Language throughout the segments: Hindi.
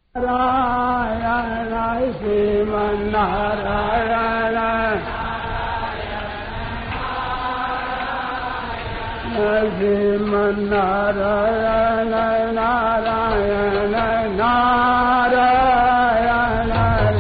नारायण श्रीमन्नारायण श्रीमन्नारायण नारायण नारायण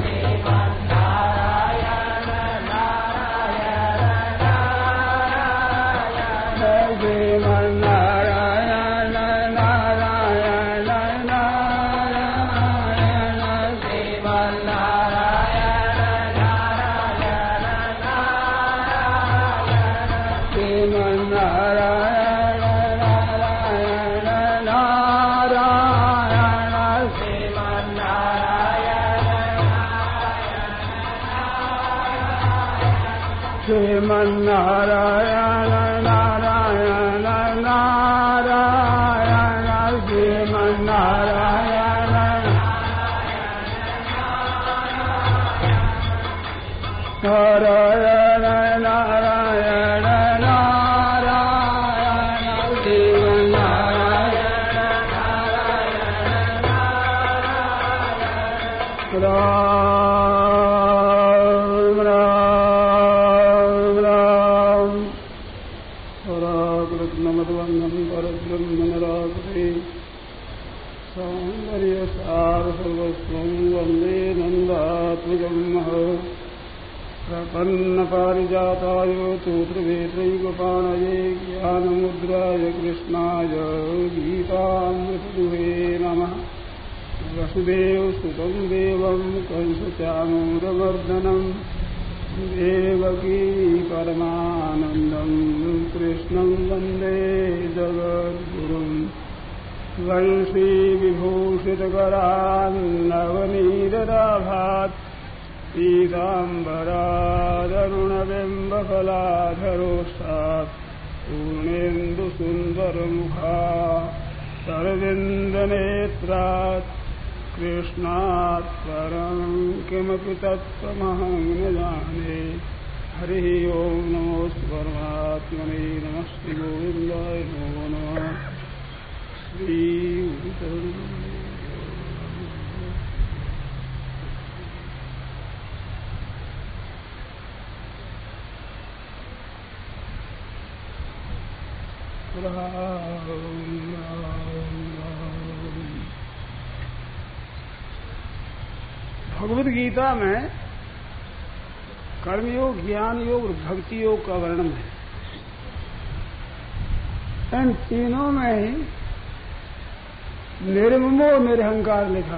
श्रीमन्नारायण नारायण नारायण श्रीमन्नारायण नारायण नारायण नारायण श्रीमन्नारायण वंदे नंदात्मजं प्रपन्नपारिजाताय तोत्रवेत्रैकपाणये ज्ञानमुद्राय कृष्णाय गीतामृतदुहे नमः। वसुदेवसुतं देवं कंसचाणूरमर्दनं देवकी परमानन्दं कृष्णं वन्दे जगद्गुरुम्। वंशी विभूषितकरान्नवनीरदाभात् पीताम्बरादरुणबिम्बफलाधरोष्ठात् पूर्णेन्दुसुन्दरमुखा शरदिन्दनेत्रात् कृष्णात् परं किमपि तत्त्वमहं न जाने। हरिः ओं नमो परमात्मने नमस्ते गोविन्दाय नमो नमः। भगवद गीता में कर्मयोग, ज्ञान योग और भक्ति योग का वर्णन है। इन तीनों में ही निर्ममो निरहंकार लिखा।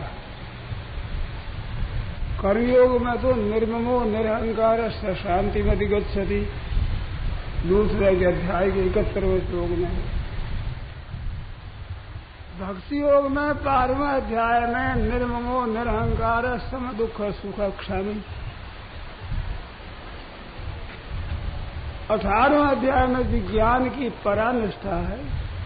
कर्मयोग में तो निर्ममो निरहंकार शांति में अधिगच्छति, दूसरे के अध्याय के 71वें श्लोक में। भक्ति योग में 12वें अध्याय में निर्ममो निरहंकार सम दुख सुख क्षमी। 18वें अध्याय में विज्ञान की परानिष्ठा है।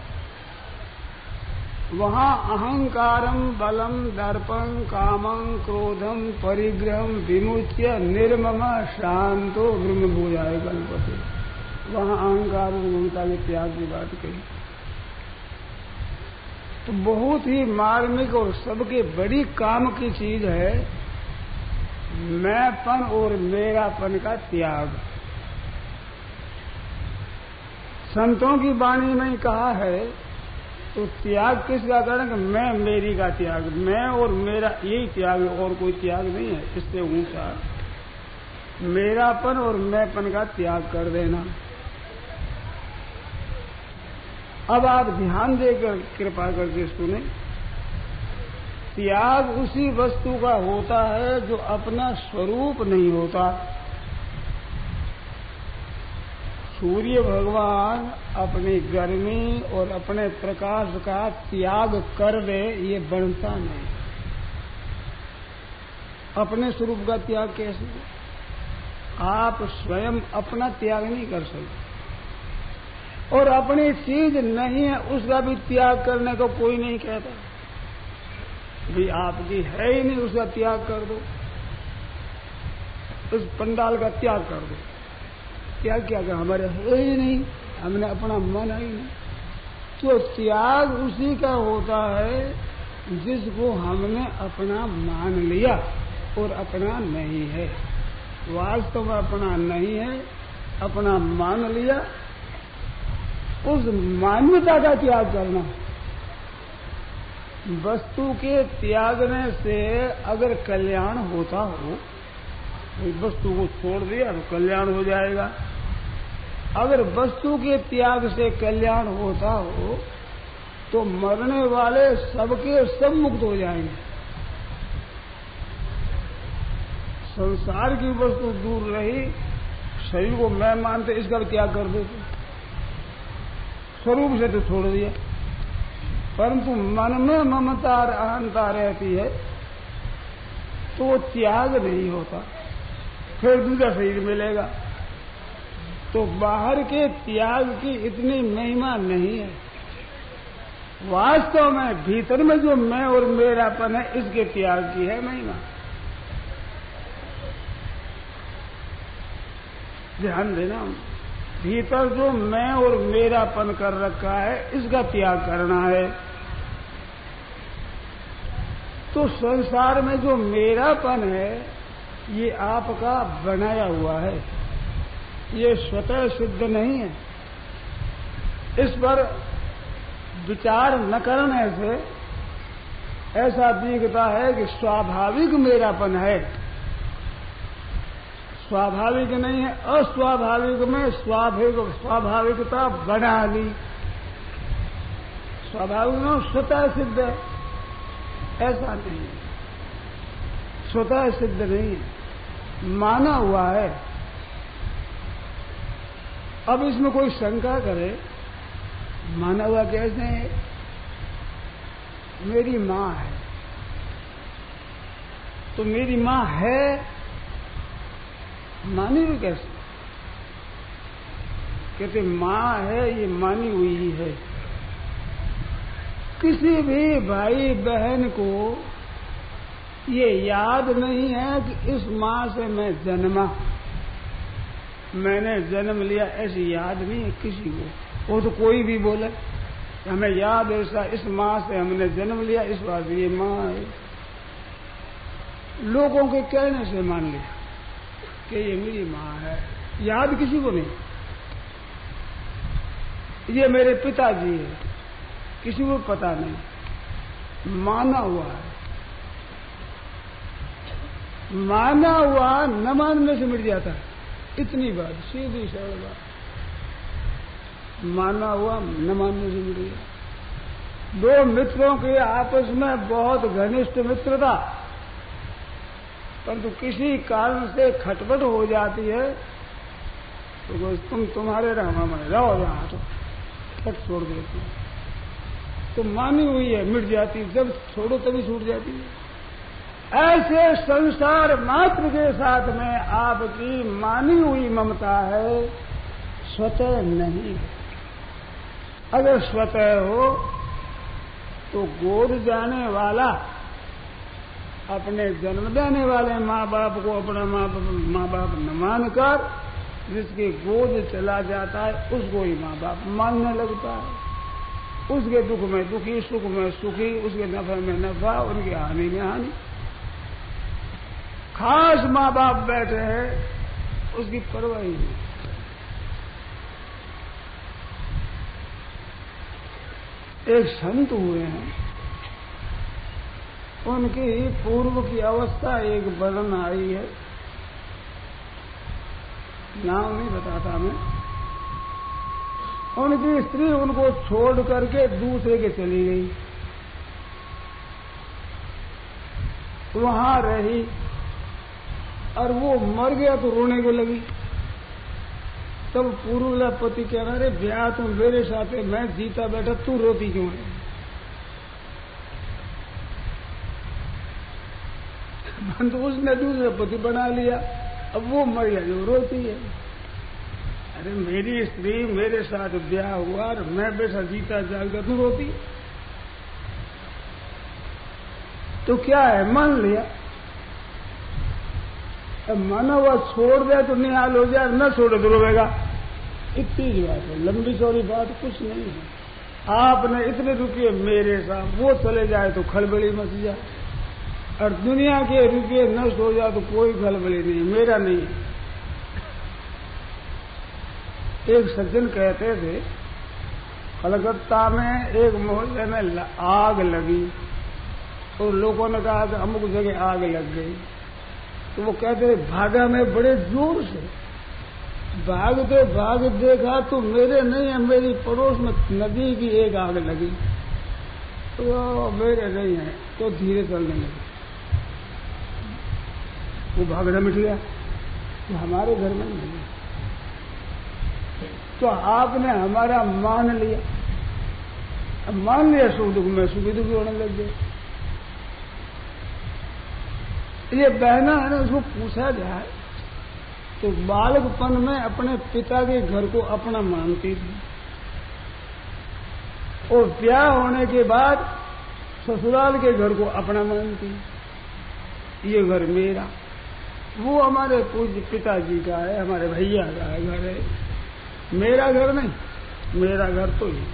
वहां अहंकारम बलम दर्पं कामं क्रोधम परिग्रहम विमुच्य निर्मम शांतो ब्रह्मभूयाय कल्पते। वहां अहंकार और ममता के त्याग की बात कही। तो बहुत ही मार्मिक और सबके बड़ी काम की चीज है मैंपन और मेरापन का त्याग। संतों की वाणी में कहा है तो त्याग किसका करना? मैं मेरी का त्याग, मैं और मेरा यही त्याग है, और कोई त्याग नहीं है इससे ऊंचा। मेरापन और मैंपन का त्याग कर देना। अब आप ध्यान देकर कृपा करके सुने। त्याग उसी वस्तु का होता है जो अपना स्वरूप नहीं होता। सूर्य भगवान अपनी गर्मी और अपने प्रकाश का त्याग कर दे, ये बनता नहीं। अपने स्वरूप का त्याग कैसे? आप स्वयं अपना त्याग नहीं कर सकते, और अपनी चीज नहीं है उसका भी त्याग करने को कोई नहीं कहता। भी आपकी है ही नहीं, उसका त्याग कर दो, उस पंडाल का त्याग कर दो। त्याग क्या कर? हमारे है ही नहीं, हमने अपना मन ही नहीं। तो त्याग उसी का होता है जिसको हमने अपना मान लिया और अपना नहीं है। वास्तव में अपना नहीं है, अपना मान लिया, उस मान्यता का त्याग करना। वस्तु के त्यागने से अगर कल्याण होता हो, वस्तु को छोड़ दिया तो कल्याण हो जाएगा। अगर वस्तु के त्याग से कल्याण होता हो तो मरने वाले सबके सब मुक्त हो जाएंगे। संसार की वस्तु दूर रही, शरीर को मैं मानते इसका त्याग कर देते, स्वरूप से तो छोड़ दिया। परंतु मन में ममता और अहंता रहती है तो वो त्याग नहीं होता, फिर दूसरा शरीर मिलेगा। तो बाहर के त्याग की इतनी महिमा नहीं है। वास्तव में भीतर में जो मैं और मेरापन है, इसके त्याग की है महिमा। ध्यान देना, भीतर जो मैं और मेरापन कर रखा है, इसका त्याग करना है। तो संसार में जो मेरापन है, ये आपका बनाया हुआ है, ये स्वतः सिद्ध नहीं है। इस पर विचार न करने से ऐसा दिखता है कि स्वाभाविक मेरापन है, स्वाभाविक नहीं है। अस्वाभाविक में स्वाभाविकता बना ली, स्वाभाविक में स्वतः सिद्ध है, ऐसा नहीं है, स्वतः सिद्ध नहीं है, माना हुआ है। अब इसमें कोई शंका करे, माना हुआ कैसे है? मेरी मां है तो मेरी मां है, मानी हुई कैसे? कहते मां है, ये मानी हुई ही है। किसी भी भाई बहन को ये याद नहीं है कि इस मां से मैं जन्मा, मैंने जन्म लिया, ऐसी याद नहीं है किसी को। वो तो कोई भी बोले हमें याद ऐसा, इस मां से हमने जन्म लिया, इस बात ये मां है। लोगों के कहने से मान लिया कि ये मेरी मां है, याद किसी को नहीं। ये मेरे पिताजी है, किसी को पता नहीं, माना हुआ है। माना हुआ न मानने से मिट जाता है, इतनी बात, सीधी सरल बात। माना हुआ न मानने से मिट गया। दो मित्रों के आपस में बहुत घनिष्ठ मित्रता, परंतु किसी कारण से खटपट हो जाती है तो तुम तुम्हारे रहो, हमारे रहो, जहां तो तक छोड़ देती है। तो मानी हुई है, मिट जाती, जब छोड़ो तभी छूट जाती है। ऐसे संसार मात्र के साथ में आपकी मानी हुई ममता है, स्वतः नहीं है। अगर स्वतः हो तो गोद जाने वाला अपने जन्म देने वाले माँ बाप को अपना माँ बाप न मानकर जिसके गोद चला जाता है उसको ही माँ बाप मानने लगता है। उसके दुख में दुखी, सुख में सुखी, उसके नफे में नफा, उनकी हानि में हानि। खास माँ बाप बैठे हैं, उसकी परवाह ही नहीं। एक संत हुए हैं, उनकी पूर्व की अवस्था एक वर्णन आई है, नाम नहीं बताता मैं। उनकी स्त्री उनको छोड़ करके दूसरे के चली गई, वहां रही और वो मर गया तो रोने को लगी। तब पूर्व पति कह रहा, अरे ब्याह तुम मेरे साथ है, मैं जीता बैठा, तू रोती क्यों है? तो उसने दूसरा पति बना लिया, अब वो मर गया जो रोती है। अरे मेरी स्त्री मेरे साथ ब्याह हुआ और मैं बैठा जीता जागता, तू रोती? तो क्या है, मान लिया। अब माना हुआ छोड़ दे तो निहाल हो जाए, न छोड़े तो रोएगा। इतनी बात है, लंबी चौड़ी बात कुछ नहीं है। आपने इतने रुपये मेरे साथ, वो चले जाए तो खलबली मच जाए, और दुनिया के रुपये नष्ट हो जाए तो कोई खलबली नहीं, मेरा नहीं है। एक सज्जन कहते थे, कलकत्ता में एक मोहल्ले में आग लगी, तो लोगों ने कहा कि अमुक जगह आग लग गई, तो वो कहते भागा मैं बड़े जोर से, भागते भाग देखा तो मेरे नहीं है, मेरी पड़ोस में नदी की एक आग लगी, तो मेरे नहीं है, तो धीरे चलने लगे, वो भागना मिट गया, तो हमारे घर में नहीं है। तो आपने हमारा मान लिया, अब मान लिया सुख दुख में सुखी दुखी होने लग गए। ये बहना है ना, उसको पूछा जाए तो बालकपन में अपने पिता के घर को अपना मानती थी, और ब्याह होने के बाद ससुराल के घर को अपना मानती, ये घर मेरा, वो हमारे पूज्य पिताजी का है, हमारे भैया का है घर है, मेरा घर नहीं, मेरा घर तो ही।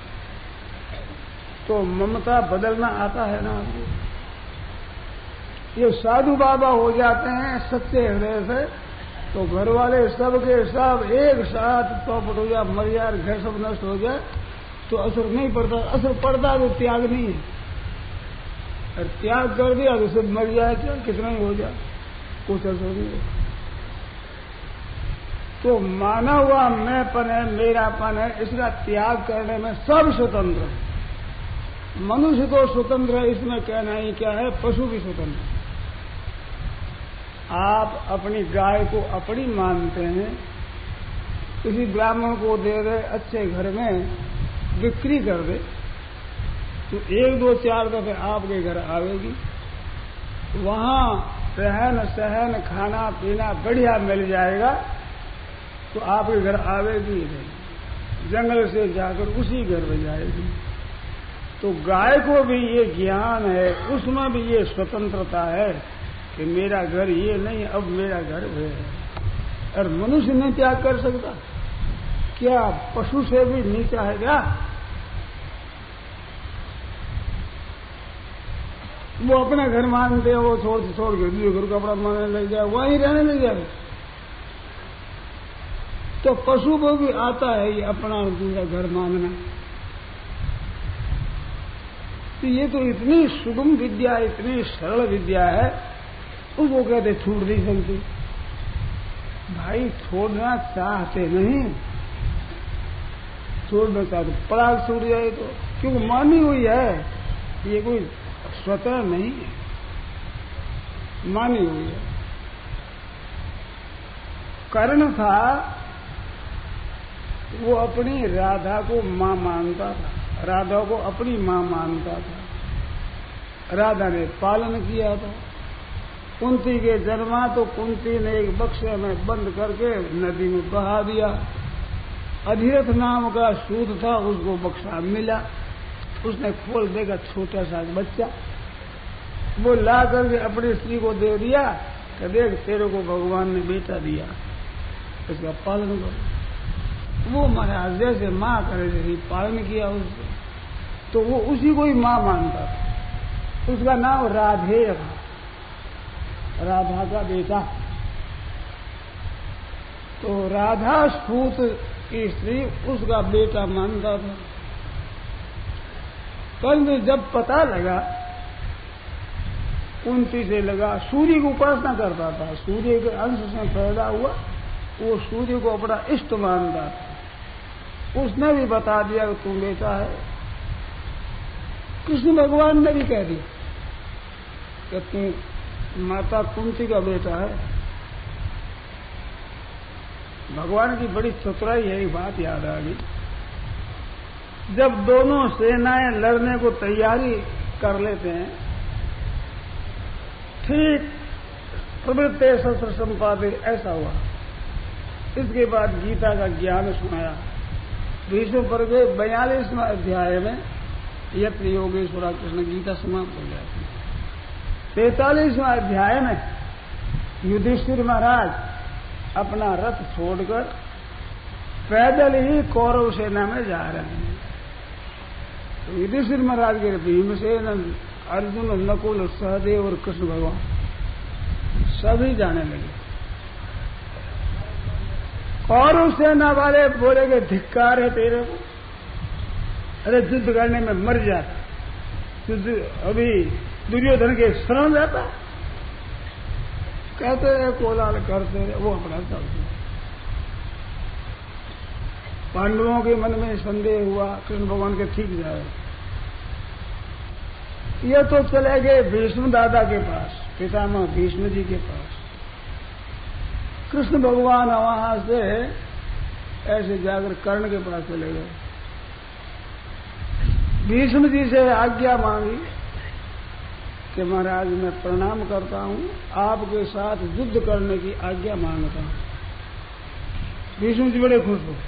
तो ममता बदलना आता है ना आपको। ये साधु बाबा हो जाते हैं सच्चे हृदय से, तो घर वाले सब के सब एक साथ चौपट हो जाए, मर जाए, घर सब नष्ट हो जाए तो असर नहीं पड़ता, असर पड़ता तो त्याग नहीं है, और त्याग कर दिया तो सब मर जाए, क्या कितना ही हो जाए, कुछ असर नहीं होता। तो माना हुआ मैंपन है, मेरापन है, इसका त्याग करने में सब स्वतंत्र है। मनुष्य तो स्वतंत्र है, इसमें कहना ही क्या है, पशु भी स्वतंत्र है। आप अपनी गाय को अपनी मानते हैं, किसी ब्राह्मण को दे दे, अच्छे घर में बिक्री कर दे, तो 1 2 4 दफे आपके घर आवेगी, वहां रहन सहन खाना पीना बढ़िया मिल जाएगा, तो आपके घर आवेगी नहीं, जंगल से जाकर उसी घर में जाएगी। तो गाय को भी ये ज्ञान है, उसमें भी ये स्वतंत्रता है कि मेरा घर ये नहीं, अब मेरा घर वो है। और मनुष्य नहीं त्याग कर सकता क्या? पशु से भी नीचा है क्या? वो अपना घर मानते हैं, वो छोड़ के दूसरे घर को अपना मानने लग जाए, वहीं रहने लग जाए। तो पशु को भी आता है ये अपना दूसरा घर मानना। तो ये तो इतनी सुगम विद्या, इतनी सरल विद्या है, उसको कहते छूट नहीं सकती। भाई छोड़ना चाहते नहीं, छोड़ना चाहते पराग छूट जाए तो, क्योंकि मानी हुई है, ये कोई स्वतः नहीं है, मानी हुई है। कर्ण था, वो अपनी राधा को मां मानता था, राधा को अपनी मां मानता था। राधा ने पालन किया था। कुंती के जन्मा तो कुंती ने एक बक्से में बंद करके नदी में बहा दिया। अधिरथ नाम का सूद था, उसको बक्सा मिला, उसने खोल देगा छोटा सा बच्चा, वो ला करके अपनी स्त्री को दे दिया कि देख तेरे को भगवान ने बेटा दिया, इसका पालन करो। वो महाराज जैसे माँ करे जैसे पालन किया उससे, तो वो उसी को ही माँ मानता था। उसका नाम राधेय था, राधा का बेटा। तो राधा सूत की स्त्री उसका बेटा मानता था। परंतु जब पता लगा, कुंती से लगा, सूर्य की उपासना करता था, सूर्य के अंश से पैदा हुआ, वो सूर्य को अपना इष्ट मानता था। उसने भी बता दिया कि तू बेटा है। कृष्ण भगवान ने भी कह दिया कि तू माता कुंती का बेटा है। भगवान की बड़ी चतुराई है, एक बात याद आ गई। जब दोनों सेनाएं लड़ने को तैयारी कर लेते हैं, ठीक प्रवृत्ते शस्त्र संपादे ऐसा हुआ। इसके बाद गीता का ज्ञान सुनाया। भीष्म पर्व 42वें अध्याय में यत्र योगेश्वरा कृष्ण गीता समाप्त हो जाती है। 43वें अध्याय में युधिष्ठिर महाराज अपना रथ छोड़कर पैदल ही कौरव सेना में जा रहे हैं। युधिष्ठिर महाराज के भीमसेन, अर्जुन, नकुल, सहदेव और कृष्ण भगवान सभी जाने लगे। और उस सेना वाले बोले कि धिक्कार है तेरे को, अरे युद्ध करने में मर जाता, युद्ध अभी दुर्योधन के शरण जाता। कहते रहे, कोलाहल करते रहे, वो अपना चलते। पांडवों के मन में संदेह हुआ, कृष्ण भगवान के ठीक जाए। ये तो चले गए भीष्म दादा के पास, पितामह भीष्म जी के पास। कृष्ण भगवान वहां से ऐसे जाकर कर्ण के पास चले गए। भीष्म जी से आज्ञा मांगी कि महाराज मैं प्रणाम करता हूं, आपके साथ युद्ध करने की आज्ञा मांगता हूं। भीष्म जी बड़े खुश हो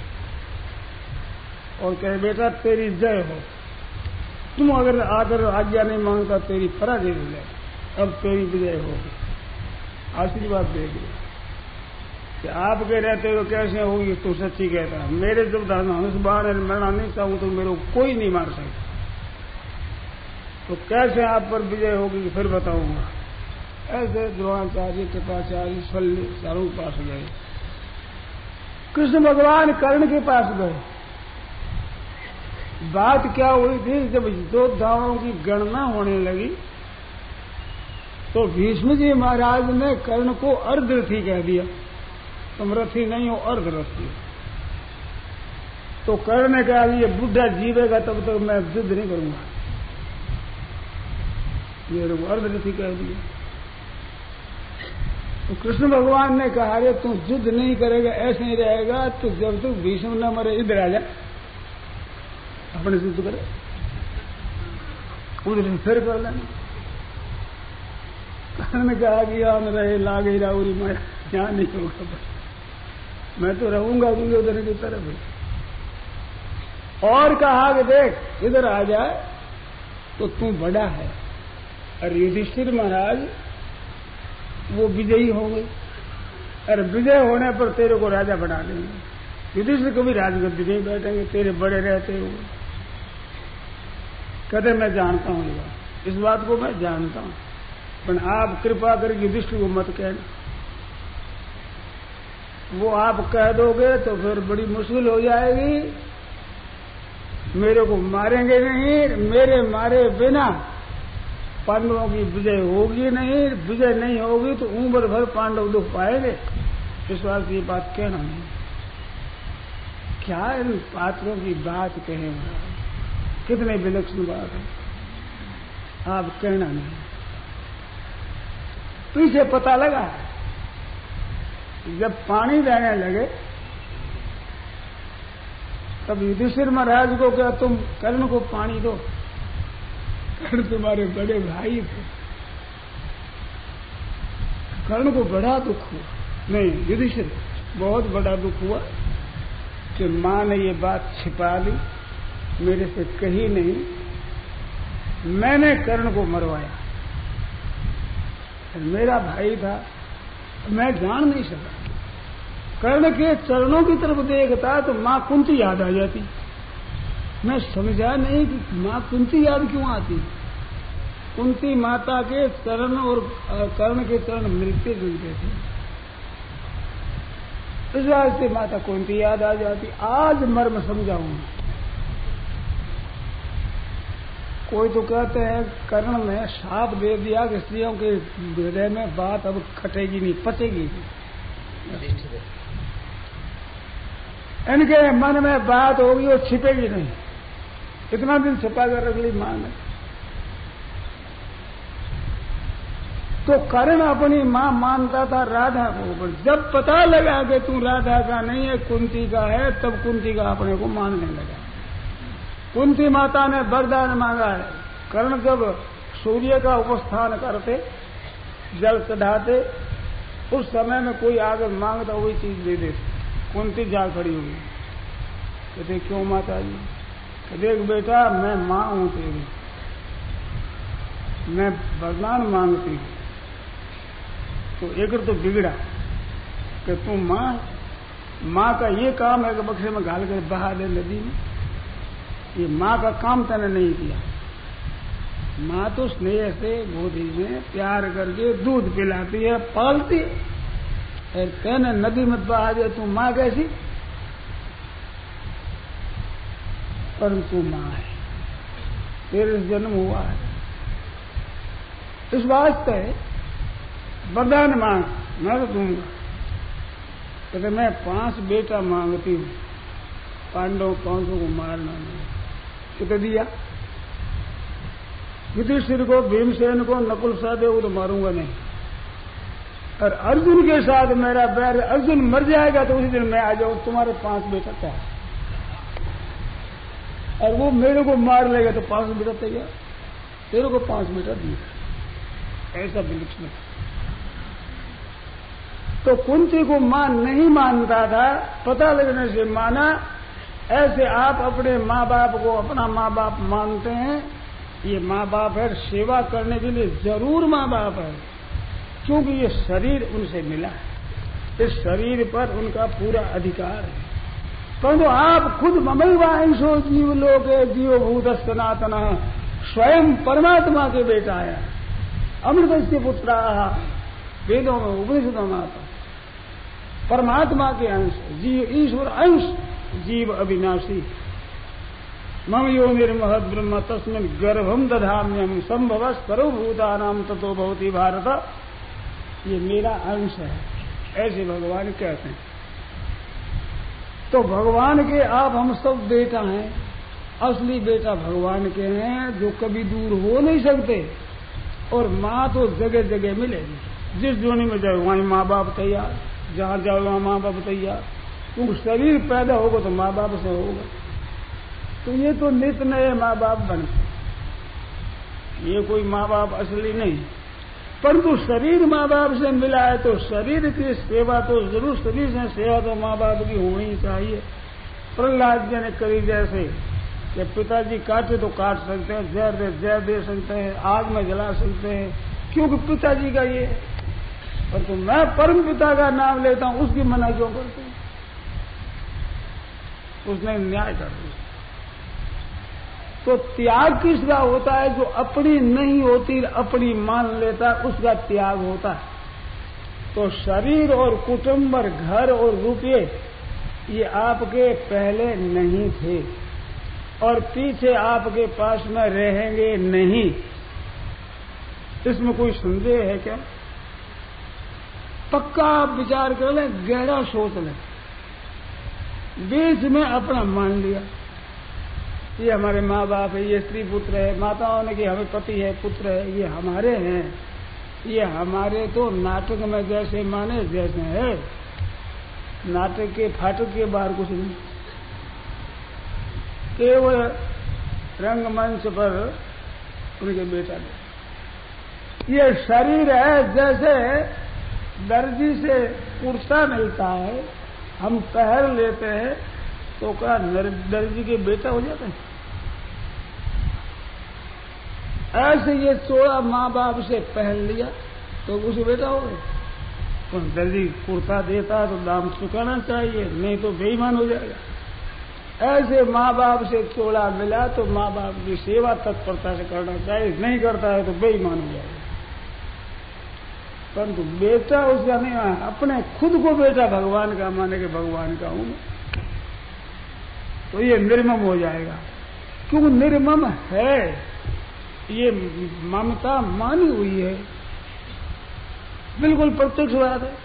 और कहे, बेटा तेरी जय हो, तुम अगर आकर आज्ञा नहीं मांगता तेरी पराजय हो जाए, अब तेरी विजय होगी। आशीर्वाद देगी कि आप कह रहते हो कैसे होगी, तू सच्ची कहता। मेरे जब धनुष बाण मरना नहीं चाहूं तो मेरे को कोई नहीं मार सकता, तो कैसे आप पर विजय होगी फिर बताऊंगा। ऐसे द्रोणाचार्य, कृपाचार्य, शल्य चारों के पास गए। कृष्ण भगवान कर्ण के पास गए। बात क्या हुई थी, जब योद्धाओं की गणना होने लगी तो भीष्म जी महाराज ने कर्ण को अर्धरथी कह दिया। तुम रथी नहीं हो, अर्धरथी। तो कर्ण ने कहा, ये बुढ़ा जीवेगा तब तक मैं युद्ध नहीं करूंगा, मेरे को अर्धरथी कह दिया। तो कृष्ण भगवान ने कहा, अरे तू युद्ध नहीं करेगा, ऐसे ही रहेगा तो जब तक भीष्म न मरे इधर आ जा, अपने युद्ध करे, उधर फिर कर लेना। कर्ण ने कहा कि यहाँ रहे लागे राउरी, मैं यहाँ नहीं होगा, मैं तो रहूंगा दुर्योधन की तरफ। और कहा कि देख इधर आ जाए तो तू बड़ा है, और युधिष्ठिर महाराज वो विजयी होंगे, और विजय होने पर तेरे को राजा बना देंगे। युधिष्ठिर कभी राजगद्दी नहीं बैठेंगे, तेरे बड़े रहते हुए। कहते मैं जानता हूं ये बात, इस बात को मैं जानता हूं, पर आप कृपा करके युधिष्ठिर को मत कहना। वो आप कह दोगे तो फिर बड़ी मुश्किल हो जाएगी, मेरे को मारेंगे नहीं, मेरे मारे बिना पांडवों की विजय होगी नहीं, विजय नहीं होगी तो उम्र भर पांडव दुख पाएंगे। इस बात की बात कहना नहीं। क्या इन पात्रों की बात कहेंगे, कितने विलक्षण बात है, आप कहना नहीं। तो इसे पता लगा, जब पानी रहने लगे तब युधिष्ठिर महाराज को क्या, तुम कर्ण को पानी दो, कर्ण तुम्हारे बड़े भाई थे। कर्ण को बड़ा दुख हुआ, नहीं युधिष्ठिर बहुत बड़ा दुख हुआ कि मां ने ये बात छिपा ली, मेरे से कही नहीं, मैंने कर्ण को मरवाया, मेरा भाई था, मैं जान नहीं सका। कर्ण के चरणों की तरफ देखता तो मां कुंती याद आ जाती। मैं समझा नहीं कि मां कुंती याद क्यों आती। कुंती माता के चरण और कर्ण के चरण मिलते जुलते थे, इस वजह से माता कुंती याद आ जाती। आज मर्म समझाऊंगा। कोई तो कहते हैं कर्ण ने शाप दे दिया कि स्त्रियों के हृदय में बात अब खटेगी नहीं, पचेगी नहीं, इनके मन में बात होगी और छिपेगी नहीं। इतना दिन छिपा कर रख ली मां ने। तो कर्ण अपनी मां मानता था राधा को, पर जब पता लगा कि तू राधा का नहीं है कुंती का है, तब कुंती का अपने को मानने लगा। कुंती माता ने वरदान मांगा है। कर्ण जब सूर्य का उपस्थान करते, जल चढ़ाते, उस समय में कोई आगे मांगता वही चीज दे देते। कुंती जा खड़ी हुई, कहते क्यों माता जी? देख बेटा मैं मां हूं तेरी, मैं वरदान मांगती हूं। तो एक तो बिगड़ा कि तू मां का ये काम है कि बक्से में घाल कर बहा दे नदी में, ये माँ का काम तने नहीं किया। माँ तो स्नेह से गोदी में प्यार करके दूध पिलाती है, पालती है। कहने नदी में बहा दे तू माँ कैसी, परंतु माँ है, तेरे जन्म हुआ है। इस वास्ते वरदान मांग, मैं तो दूंगा। कहते मैं 5 बेटा मांगती हूँ, पांडव 500 को मारना नहीं। कितने दिया? युधिष्ठिर को, भीमसेन को, नकुल सहदेव को तो मारूंगा नहीं, और अर्जुन के साथ मेरा बैर, अर्जुन मर जाएगा तो उसी दिन मैं आ जाऊं, तुम्हारे 5 बेटा क्या, और वो मेरे को मार लेगा तो 5 बेटा तैयार, तेरे को 5 बेटा दिए। ऐसा विलक्षण। तो कुंती को मां नहीं मानता था, पता लगने से माना। ऐसे आप अपने माँ बाप को अपना माँ बाप मानते हैं, ये माँ बाप है, सेवा करने के लिए जरूर माँ बाप है, क्योंकि ये शरीर उनसे मिला है, इस शरीर पर उनका पूरा अधिकार है। परंतु आप खुद ममैवांशो जीवलोके जीवभूत सनातन, स्वयं परमात्मा के बेटा है, अमृतस्य पुत्रा, वेदों में उपनिषदों में आता, परमात्मा के अंश, जीव ईश्वर अंश, जीव अविनाशी। मम यो निर्महद ब्रह्म तस्मिन् गर्भम दधाम्यहम् संभव सर्वभूतानां ततो भवति भारत। ये मेरा अंश है, ऐसे भगवान कहते हैं। तो भगवान के आप हम सब बेटा हैं, असली बेटा भगवान के हैं, जो कभी दूर हो नहीं सकते। और माँ तो जगह जगह मिलेगी, जिस जोनी में जाओ वहीं माँ बाप तैयार, जहां जाओ वहां माँ बाप तैयार। क्योंकि शरीर पैदा होगा तो माँ बाप से होगा, तो ये तो नित नए माँ बाप बनते, ये कोई माँ बाप असली नहीं। परंतु शरीर माँ बाप से मिला है तो शरीर की सेवा तो जरूर, शरीर से सेवा तो माँ बाप की होनी चाहिए। प्रहलाद जी ने करी, जैसे कि पिताजी काटे तो काट सकते हैं, जहर दे सकते हैं, आग में जला सकते हैं, क्योंकि पिताजी का ये। परंतु मैं परम पिता का नाम लेता हूं, उसकी मना क्यों करते हैं? उसने न्याय कर दिया। तो त्याग किसका होता है? जो अपनी नहीं होती अपनी मान लेता है, उसका त्याग होता है। तो शरीर और कुटुंब और घर और रुपये ये आपके पहले नहीं थे और पीछे आपके पास में रहेंगे नहीं, इसमें कोई संदेह है क्या? पक्का आप विचार कर लें, गहरा सोच लें। बीच में अपना मान लिया, ये हमारे माँ बाप है, ये स्त्री पुत्र है, माताओं ने कि हमें पति है, पुत्र है, ये हमारे हैं। ये हमारे तो नाटक में जैसे माने जैसे है, नाटक के फाटक के बाहर कुछ नहीं, केवल रंगमंच पर उनके बेटा ने। ये शरीर है, जैसे दर्जी से कुर्ता मिलता है, हम पहन लेते हैं तो क्या दर्जी के बेटा हो जाते हैं? ऐसे ये चोड़ा माँ बाप से पहन लिया तो उस बेटा हो गए। तो दर्जी कुर्ता देता तो दाम चुकाना चाहिए, नहीं तो बेईमान हो जाएगा। ऐसे माँ बाप से चोड़ा मिला तो माँ बाप की सेवा तत्परता से करना चाहिए, नहीं करता है तो बेईमान हो जाएगा। परंतु बेटा उसका नहीं, अपने खुद को बेटा भगवान का माने के भगवान का हूं, तो ये निर्मम हो जाएगा। क्योंकि निर्मम है, ये ममता मानी हुई है, बिल्कुल प्रत्यक्ष बात है।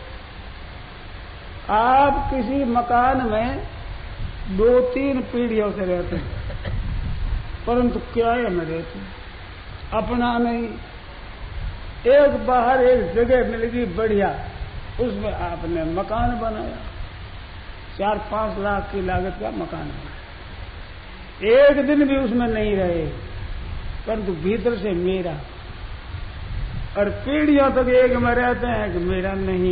आप किसी मकान में 2-3 पीढ़ियों से रहते हैं, परंतु किराए में रहते हैं, अपना नहीं। एक बाहर एक जगह मिल गई बढ़िया, उसमें आपने मकान बनाया, 4-5 लाख की लागत का मकान बनाया, एक दिन भी उसमें नहीं रहे, परंतु भीतर से मेरा, और पीढ़ियों तक एक में रहते हैं कि मेरा नहीं।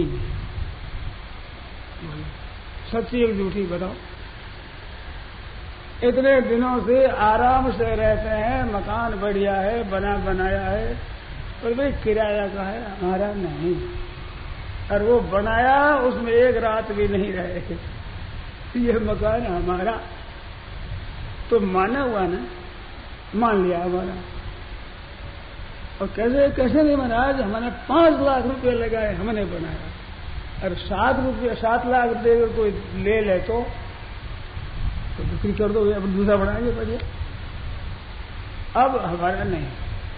सच्ची एक झूठी बताओ? इतने दिनों से आराम से रहते हैं, मकान बढ़िया है, बना बनाया है, पर भाई किराया का है, हमारा नहीं। और वो बनाया, उसमें एक रात भी नहीं रहे, ये मकान हमारा। तो माना हुआ ना, मान लिया हमारा। और कैसे कैसे नहीं महाराज, हमने 5 लाख रुपए लगाए, हमने बनाया, और 7 लाख देकर कोई ले ले तो बिक्री कर दो, अब दूसरा बनाएंगे बढ़िया। अब हमारा नहीं,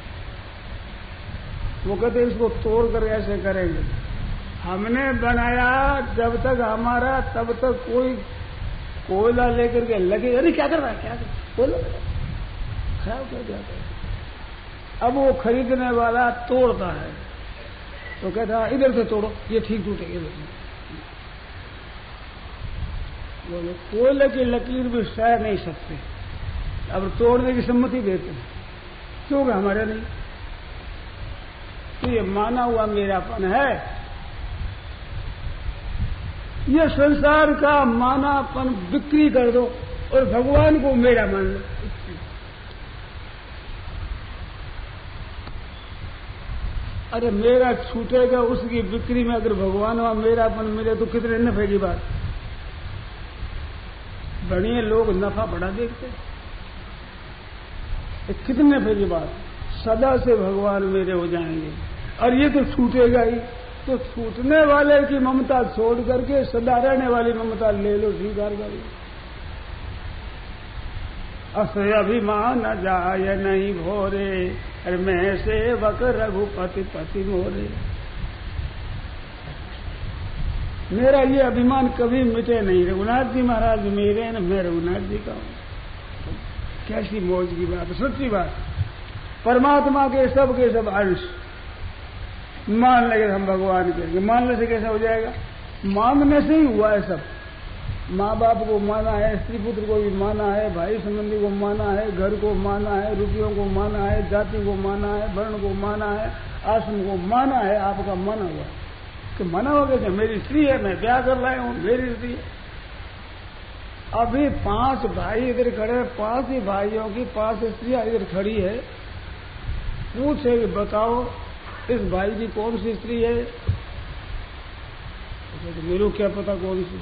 वो कहते इसको तोड़ कर ऐसे करेंगे। हमने बनाया जब तक हमारा, तब तक कोई कोयला लेकर के लगे, अरे क्या कर रहा है, क्या कर कोयला खराब कर जाता है। अब वो खरीदने वाला तोड़ता है तो कहता है इधर से तोड़ो, ये ठीक टूटेगा, इधर से। बोले कोयले की लकीर भी सह नहीं सकते, अब तोड़ने की सम्मति देते हैं, क्योंकि हमारे नहीं। तो ये माना हुआ मेरापन है, ये संसार का मानापन बिक्री कर दो और भगवान को मेरा मान लो। अरे मेरा छूटेगा उसकी बिक्री में, अगर भगवान वहां मेरापन मिले तो कितने नफे की बात। बढ़िया लोग नफा बड़ा देखते, कितने नफे की बात। सदा से भगवान मेरे हो जाएंगे, और ये तो छूटेगा ही। तो छूटने वाले की ममता छोड़ करके सदा रहने वाली ममता ले लो, स्वीकार कर लो। असय अभिमान जाय नहीं भोरे, अरे मैं सेवक रघुपति पति मोरे। मेरा ये अभिमान कभी मिटे नहीं, रघुनाथ जी महाराज मेरे न, मैं रघुनाथ जी का हूं। कैसी मौज की बात, सच्ची बात। परमात्मा के सब अंश मान लगे हम भगवान के, मानने से कैसा हो जाएगा? मानने से ही हुआ है सब। माँ बाप को माना है, स्त्री पुत्र को भी माना है, भाई संबंधी को माना है, घर को माना है, रुपयों को माना है, जाति को माना है, वर्ण को माना है, आश्रम को माना है। आपका माना हुआ कि माना होगा कि मेरी स्त्री है, मैं ब्याह कर लाया हूं, मेरी स्त्री है। अभी 5 भाई इधर खड़े, 5 ही भाइयों की 5 स्त्रियां इधर खड़ी है। पूछे कि बताओ इस भाई की कौन सी स्त्री है? तो मेरे को क्या पता कौन सी,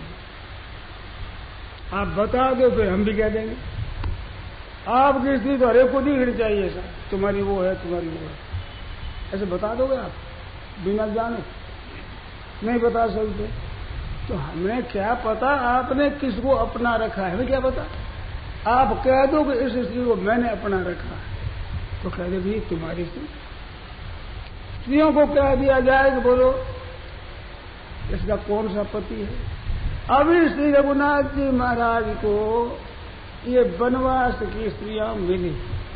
आप बता दो फिर हम भी कह देंगे। आपकी स्त्री तो हरेक को दिखनी चाहिए सर, तुम्हारी वो है, तुम्हारी वो है, ऐसे बता दोगे आप बिना जाने? नहीं बता सकते। तो हमें क्या पता आपने किसको अपना रखा है, हमें क्या पता? आप कह दो कि इस स्त्री को मैंने अपना रखा है, तो कह दे भी तुम्हारी स्त्री। स्त्रियों को कह दिया जाए कि बोलो इसका कौन सा पति है। अभी श्री रघुनाथ जी महाराज को ये वनवास की स्त्रियां मिली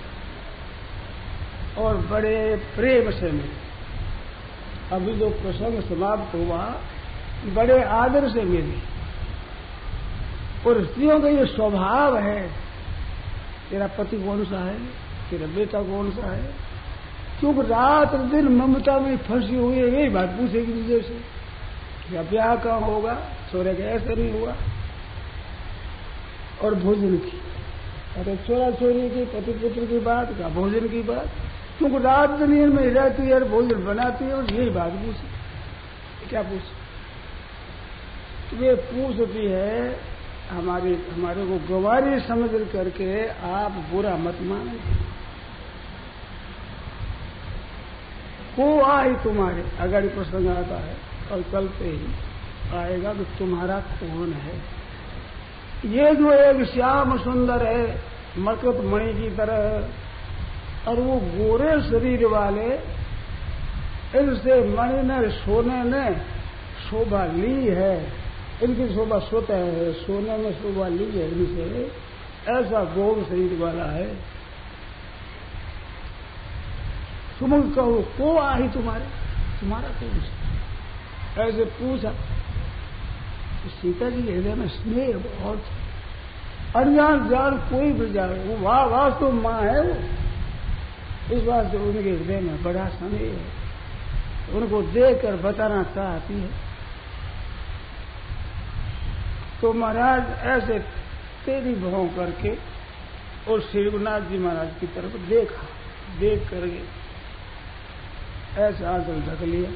और बड़े प्रेम से मिली। अभी जो प्रसंग समाप्त हुआ बड़े आदर से मिली। और स्त्रियों का ये स्वभाव है, तेरा पति कौन सा है, तेरा बेटा कौन सा है, क्योंकि रात दिन ममता में फंसी हुई है। यही बात पूछेगी मुझे से, क्या ब्याह कहाँ होगा, सोरे का ऐसे नहीं हुआ। और भोजन की, अरे चोरा चोरी की, पति पुत्र की बात का, भोजन की बात, क्योंकि रात दिन में रहती है, भोजन बनाती है, और यही बात पूछे। क्या पूछे? ये पूछती है हमारे को गवारी समझ करके आप बुरा मत माने। को आई तुम्हारे, अगर प्रसंग आता है और चलते ही आएगा तो तुम्हारा कौन है। ये जो एक श्याम सुंदर है मरकत मणि की तरह, और वो गोरे शरीर वाले, इनसे मणि ने सोने ने शोभा ली है, इनकी शोभा स्वतः है, सोने में शोभा ली है इनसे। ऐसा गोर शरीर वाला है। तुम कहो को आई तुम्हारे, तुम्हारा कौन सा? ऐसे पूछा। सीता जी के हृदय में स्नेह बहुत, अनजान जान कोई भी जाए, वो वास्तव माँ है वो, इस बात से उनके हृदय में बड़ा स्नेह है। उनको देखकर बताना चाहती है। तो महाराज ऐसे तेरी भाव करके और श्री रघुनाथ जी महाराज की तरफ देखा, देख करके ऐसे आंचल ढक लिया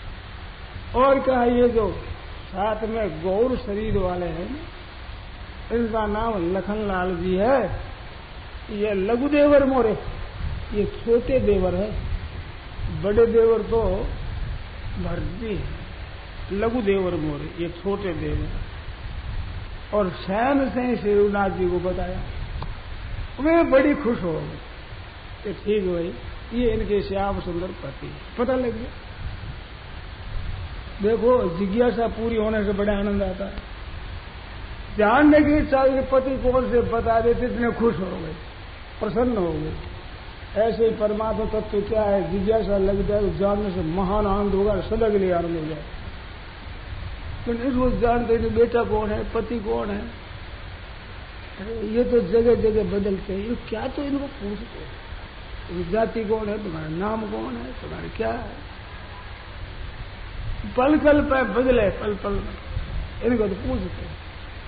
और कहा ये जो साथ में गौर शरीर वाले हैं इनका नाम लखनलाल जी है। ये लघु देवर मोरे, ये छोटे देवर है, बड़े देवर तो भरती है। लघु देवर मोरे, ये छोटे देवर। और शयन से श्री रघुनाथ जी को बताया, वे बड़ी खुश हो गए कि ठीक भाई, ये इनके श्याम सुंदर पति। पता लग गया। देखो, जिज्ञासा पूरी होने से बड़ा आनंद आता है। जानने की इच्छा कि पति कौन से बता देते, इतने खुश हो गए, प्रसन्न हो गए। ऐसे ही परमात्मा तत्व क्या है, जिज्ञासा लग जाए तो जानने से महान आनंद होगा, सदा के लिए आनंद हो जाए। लेकिन इसको जानते नहीं बेटा कौन है, पति कौन है, ये तो जगह जगह बदलते हैं। ये क्या तो इनको पूछते हैं, जाति कौन है, तुम्हारा नाम कौन है, तुम्हारे क्या है, पल पल पे बदले, पल पल इनको तो पूछते हैं।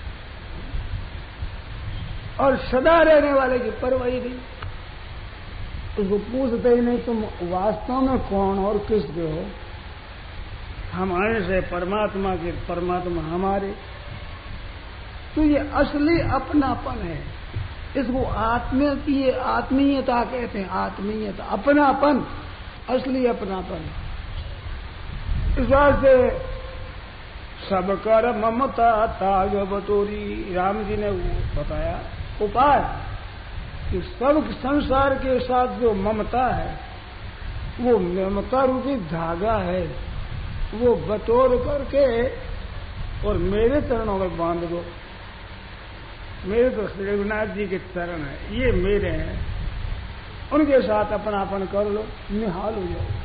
और सदा रहने वाले की परवाह ही नहीं, उसको पूछते ही नहीं तुम वास्तव में कौन और किसके हो। हम आए से परमात्मा के, परमात्मा हमारे। तो ये असली अपनापन है, इसको आत्म की ये आत्मीयता कहते हैं। आत्मीयता, अपनापन, असली अपनापन। इस बात से सब कर ममता ताग बटोरी, राम जी ने वो बताया उपाय कि सब संसार के साथ जो ममता है, वो ममता रूपी धागा है, वो बटोर करके और मेरे चरणों में बांध दो। मेरे तो श्री रघुनाथ जी के चरण है, ये मेरे हैं, उनके साथ अपनापन कर लो, निहाल हो जाओ।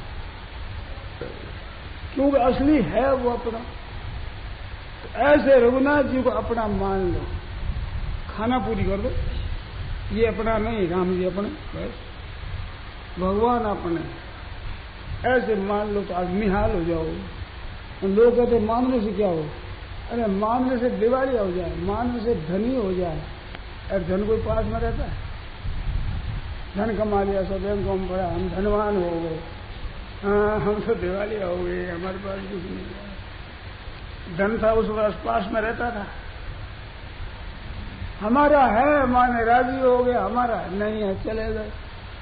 क्योंकि असली है वो अपना। तो ऐसे रघुनाथ जी को अपना मान लो, खाना पूरी कर दो। ये अपना नहीं, राम जी अपने, बस भगवान अपने, ऐसे मान लो तो आज निहाल हो जाओ। लोग कहते मानने से क्या हो, अरे मानने से दिवाली हो जाए, मानने से धनी हो जाए। अरे धन कोई पास में रहता है, धन कमा लिया, सब बैंकों में पड़ा, हम धनवान हो गए, हाँ हम तो दिवाली हो गए, हमारे पास कुछ नहीं। धन था उस वर्ष पास में रहता था, हमारा है माने राजी हो गए, हमारा नहीं है चले गए।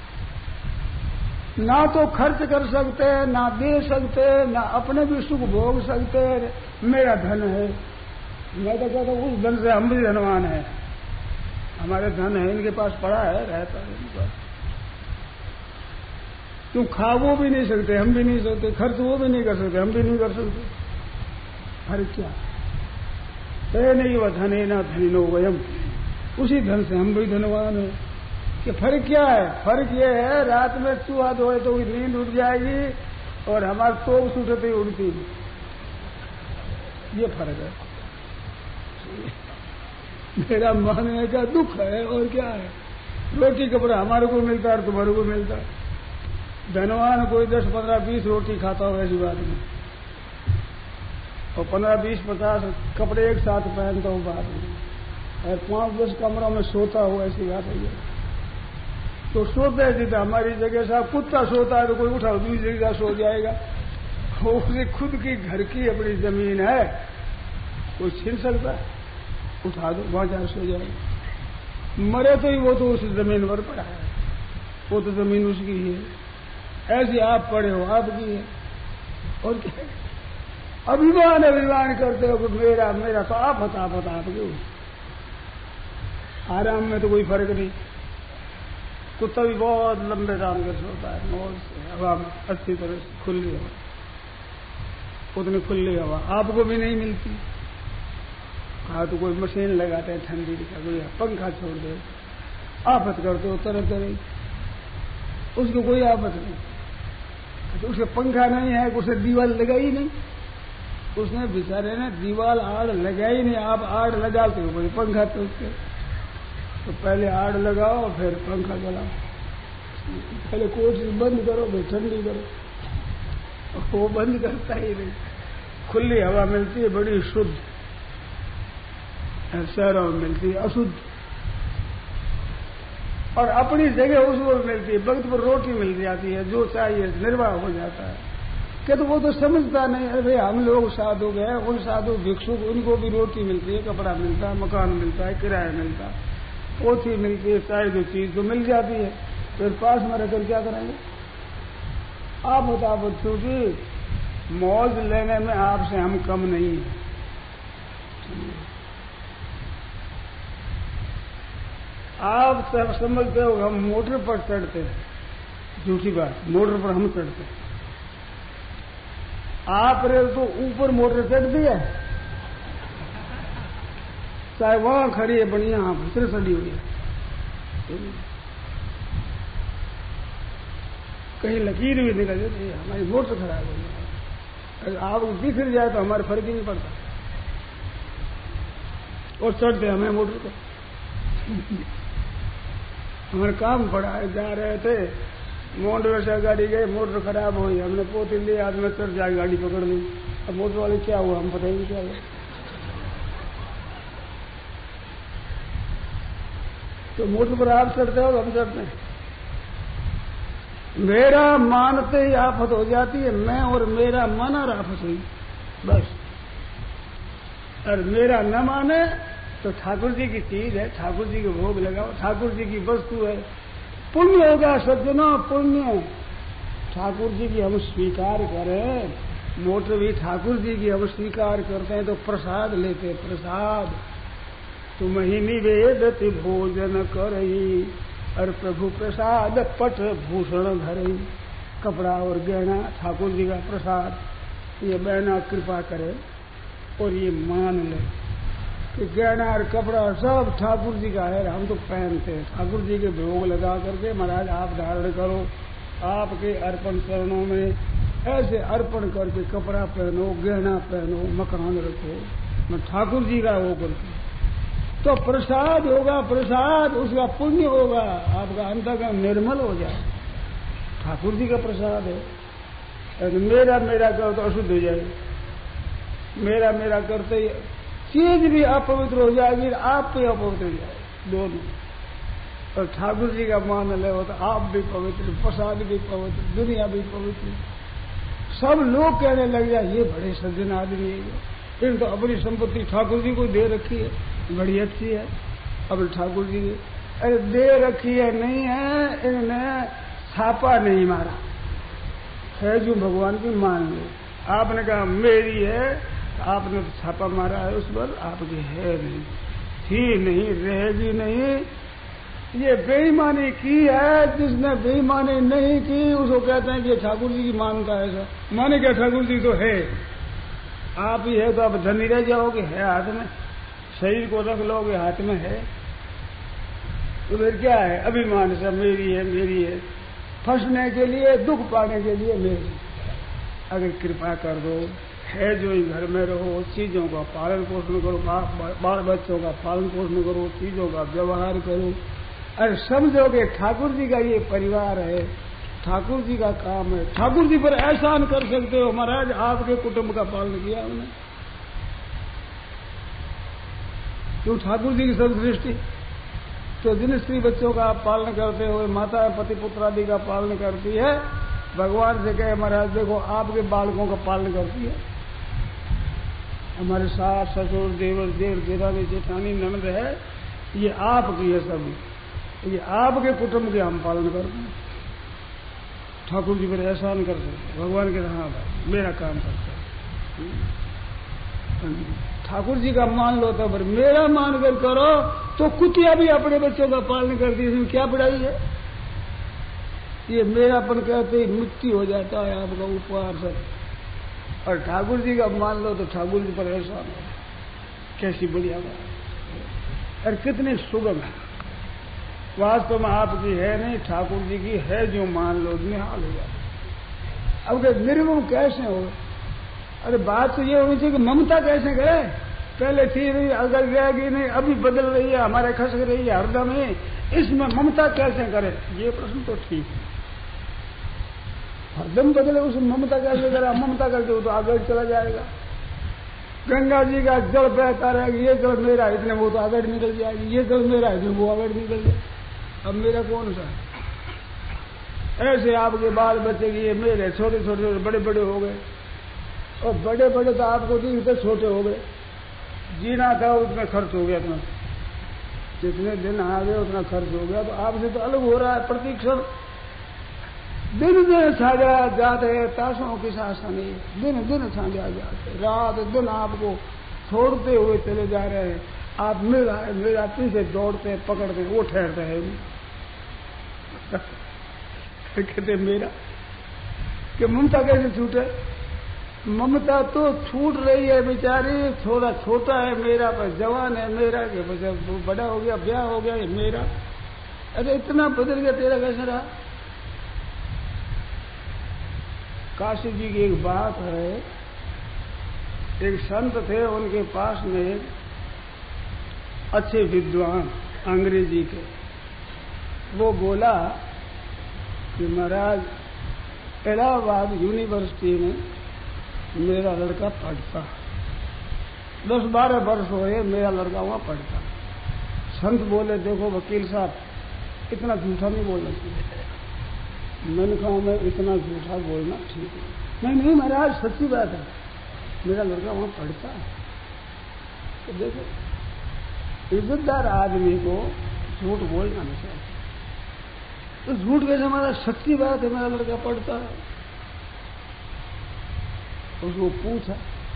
ना तो खर्च कर सकते, ना दे सकते, ना अपने भी सुख भोग सकते। मेरा धन है, मैं तो कहता हूँ उस धन से हम भी धनवान है। हमारे धन है, इनके पास पड़ा है, रहता है इनके पास। क्यों खा वो भी नहीं सकते, हम भी नहीं सकते, खर्च वो भी नहीं कर सकते, हम भी नहीं कर सकते। फर्क क्या है? नहीं वह धने ना धनिनो वयम, उसी धन से हम भी धनवान है। कि फर्क क्या है? फर्क ये है रात में चूहा धोए तो नींद उठ जाएगी और हमारे तोप सुटते उड़ती, ये फर्क है। मेरा मानने का दुख है और क्या है। रोटी कपड़ा हमारे को मिलता है, तुम्हारे को मिलता है। धनवान कोई 10, 15, 20 रोटी खाता हो ऐसी बात नहीं, और 15, 20, 50 कपड़े एक साथ पहनता हूँ बात नहीं, और 5, 10 कमरों में सोता हो ऐसी बात है। तो सोते हैं जितना हमारी जगह साहब कुत्ता सोता है तो कोई उठा दूसरी जगह सो जाएगा। उसे खुद की घर की अपनी जमीन है, कोई छीन सकता है? उठा दो, वहां जाकर सो जाएगा। मरे तो ही वो तो उस जमीन पर पड़ा है, वो तो जमीन उसकी ही है। ऐसे आप पड़े हो, आपकी है। और क्या अभिमान अभिमान करते हो कि मेरा मेरा, तो आप आपके हो। आराम में तो कोई फर्क नहीं। कुत्ता भी बहुत लंबे राम कर सोता है, मौज से हवा में अच्छी तरह से खुली हवा, उतनी खुली हवा आपको भी नहीं मिलती। हाँ तो कोई मशीन लगाते हैं ठंडी का, कोई पंखा छोड़ दे, आफत करते हो तरह तरह, उसको कोई आफत नहीं। तो उसे पंखा नहीं है, उसे दीवार लगाई नहीं, उसने बेचारे ने दीवार आड़ लगाई नहीं। आप आड़ लगाते हो कोई पंखा तो उसके, तो पहले आड़ लगाओ फिर पंखा चलाओ। पहले कोशिश बंद करो फिर ठंडी करो, वो बंद करता ही नहीं। खुली हवा मिलती है बड़ी शुद्ध, शहरों में मिलती है अशुद्ध, और अपनी जगह उस ओर मिलती है। वक्त पर रोटी मिल जाती है, जो चाहिए निर्वाह हो जाता है। तो वो तो समझता नहीं। अरे हम लोग साधु गए, उन साधु भिक्षु उनको भी रोटी मिलती है, कपड़ा मिलता है, मकान मिलता है, किराया मिलता है, पोथी मिलती है, चाहे जो चीज तो मिल जाती है, फिर पास में रहकर क्या करेंगे? आप बता बच्चों की मौज लेने में आपसे हम कम नहीं है। आप सब समझते हो हम मोटर पर चढ़ते हैं, झूठी बात, मोटर पर हम चढ़ते हैं। आपने तो ऊपर मोटर चढ़ दी है, चाहे वहां खड़ी है बढ़िया, आप भीतर चढ़ी हुई है, कहीं लकीर भी निकल जाती है, हमारी मोटर खराब हो गई। अगर आपको दिख जाए तो हमारे फर्क ही नहीं पड़ता, और चढ़ते हमें मोटर को। हमारे काम पड़ा है, जा रहे थे मोटर से गाड़ी गए, मोटर खराब हुई, हमने पोती लिए, आज में चढ़ जाए गाड़ी पकड़ ली। अब मोटर वाले क्या हुआ हम पता ही नहीं क्या हुआ। तो मोटर पर आप चढ़ते हो, हम चढ़ते हैं। मेरा मानते ही आफत हो जाती है, मैं और मेरा मन और आफत हुई बस। और मेरा न माने तो ठाकुर जी की चीज है, ठाकुर जी के भोग लगाओ, ठाकुर जी की वस्तु है, पुण्य होगा सज्जनों, पुण्य। ठाकुर जी की हम स्वीकार करें, मोटर भी ठाकुर जी की हम स्वीकार करते हैं तो प्रसाद लेते, प्रसाद। तुम ही निवेदित भोजन करही, और प्रभु प्रसाद पट भूषण धरही। कपड़ा और गहना ठाकुर जी का प्रसाद, ये बहना कृपा करे और ये मान ले कि गहना और कपड़ा सब ठाकुर जी का है, हम तो पहनते हैं। ठाकुर जी के भोग लगा करके महाराज आप धारण करो, आपके अर्पण चरणों में ऐसे अर्पण करके कपड़ा पहनो, गहना पहनो, मकान रखो, मैं ठाकुर जी का वो करती तो प्रसाद होगा, प्रसाद उसका पुण्य होगा, आपका अंतःकरण निर्मल हो जाए। ठाकुर जी का प्रसाद है। मेरा मेरा करो तो अशुद्ध हो जाएगी, मेरा मेरा करते ही चीज भी अपवित्र हो जाएगी, आप भी अपवित्र हो जाएगी, दोनों। और ठाकुर जी का मान ले हो तो आप भी पवित्र, प्रसाद भी पवित्र, दुनिया भी पवित्र। सब लोग कहने लग जाए ये बड़े सज्जन आदमी है, इनको अपनी संपत्ति ठाकुर जी को दे रखी है, बड़ी अच्छी है। अब ठाकुर जी अरे दे रखी है नहीं है, इन्होंने छापा नहीं मारा है, जो भगवान की मान लो। आपने कहा मेरी है, आपने तो छापा मारा है उस पर, आपकी है नहीं, थी नहीं, रहेगी नहीं। ये बेईमानी की है, जिसने बेईमानी नहीं की उसको कहते हैं कि ठाकुर जी की मानता है। ऐसा माने क्या, ठाकुर जी तो है, आप ही है तो आप धनी रह जाओगे, है हाथ में, शरीर को रख लोगे हाथ में है, तो फिर क्या है? अभिमान से मेरी है, मेरी है, फंसने के लिए, दुख पाने के लिए मेरी। अगर कृपा कर दो, है जो ही घर में रहो, चीजों का पालन पोषण करो, बाल बच्चों का पालन पोषण करो, चीजों का व्यवहार करो। अरे समझोगे ठाकुर जी का ये परिवार है, ठाकुर जी का काम है, ठाकुर जी पर एहसान कर सकते हो। महाराज आपके कुटुंब का पालन किया हमने, क्यों? ठाकुर जी की सब दृष्टि तो जिन स्त्री बच्चों का आप पालन करते हो, माता पति पुत्र आदि का पालन करती है, भगवान से कहे महाराज देखो आपके बालकों का पालन करती है। हमारे सास ससुर देवर देव देवरानी जेठानी ननद है, ये आपकी है, सब ये आपके कुटुंब के हम पालन करते हैं। ठाकुर जी पर एहसान कर सकते, भगवान के हाँ भाई मेरा काम करते हैं। ठाकुर जी का मान लो तो, पर मेरा मानकर करो तो कुतिया भी अपने बच्चों का पालन करती है, इसमें क्या बुराई है? ये मेरापन कहते ही मुक्ति हो जाता है आपका उपहार सब। और ठाकुर जी का मान लो तो ठाकुर जी पर एहसान है, कैसी बढ़िया बात, और कितनी सुगम है। वास्तव में आपकी है नहीं, ठाकुर जी की है, जो मान लो निहाल हो जाए। अब निर्मम कैसे हो? अरे बात तो ये होनी चाहिए कि ममता कैसे करे, पहले थी नहीं, अगर जाएगी नहीं, अभी बदल रही है, हमारे खसक रही है हरदम ही, इसमें ममता कैसे करे? ये प्रश्न तो ठीक है, हरदम बदले उसमें ममता कैसे करे? ममता करके वो तो आगे चला जाएगा। गंगा जी का जल बहता रहेगा, ये जल मेरा है, इतने वो तो आगे निकल जाएगी, ये जल मेरा है, वो आगे निकल जाए। अब मेरा कौन सा? ऐसे आपके बाल बच्चे की ये मेरे छोटे छोटे बड़े बड़े हो गए, और बड़े बड़े तो आपको दिखते छोटे हो गए। जीना था उतना खर्च हो गया, इतना जितने दिन आ गए उतना खर्च हो गया। तो आपसे तो अलग हो रहा है प्रतीक्षण। दिन दिन साझा जाते ताशों की शासन नहीं, दिन दिन साझा जाते, रात दिन आपको छोड़ते हुए चले जा रहे हैं। आप मेरा पीछे दौड़ते पकड़ते, वो ठहरता है नहीं। कहते मेरा कि ममता कैसे छूटे? ममता तो छूट रही है बेचारी, थोड़ा छोटा है मेरा, पर जवान है मेरा, कि बस बड़ा हो गया, ब्याह हो गया, ये मेरा। अरे इतना बदल गया, तेरा कैसे रहा? काशी जी की एक बात है, एक संत थे, उनके पास में एक अच्छे विद्वान अंग्रेजी के, वो बोला कि महाराज इलाहाबाद यूनिवर्सिटी में मेरा लड़का पढ़ता, 10-12 वर्ष हो गए मेरा लड़का वहां पढ़ता। संत बोले देखो वकील साहब, इतना झूठा नहीं बोलना चाहिए। मैंने कहा मैं इतना झूठा बोलना ठीक है? नहीं महाराज सच्ची बात है, मेरा लड़का वहां पढ़ता है। तो देखो इज्जतदार आदमी को झूठ बोलना नहीं चाहिए। तो झूठ कैसे? हमारा सच्ची बात है, मेरा लड़का पढ़ता है। उसको पूछा,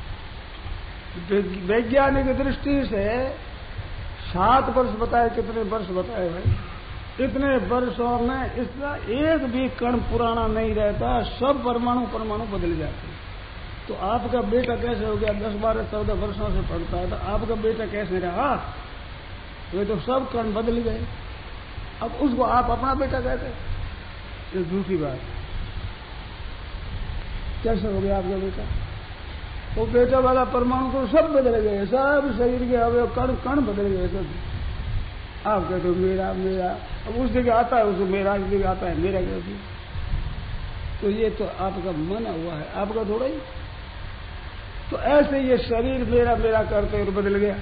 वैज्ञानिक दृष्टि से 7 वर्ष बताए, कितने वर्ष बताए भाई? इतने वर्षों में इसका एक भी कण पुराना नहीं रहता, सब परमाणु बदल जाते हैं। तो आपका बेटा कैसे हो गया? 10, 12, 14 वर्षों से पढ़ता है, तो आपका बेटा कैसे रहा? वे तो सब कण बदल गए। अब उसको आप अपना बेटा कहते हैं? ये झूठी बात। कैसे हो गया आपका बेटा? वो बेटा वाला परमाणु तो सब बदल गए, सब शरीर के अवयव कण कण बदल गए सब। आप कहते हो मेरा मेरा, अब उस जगह आता है उसको मेरा, इस जगह आता है मेरा कहती। तो ये तो आपका मन हुआ है, आपका थोड़ा ही। तो ऐसे ये शरीर मेरा मेरा करते हुए बदल गया,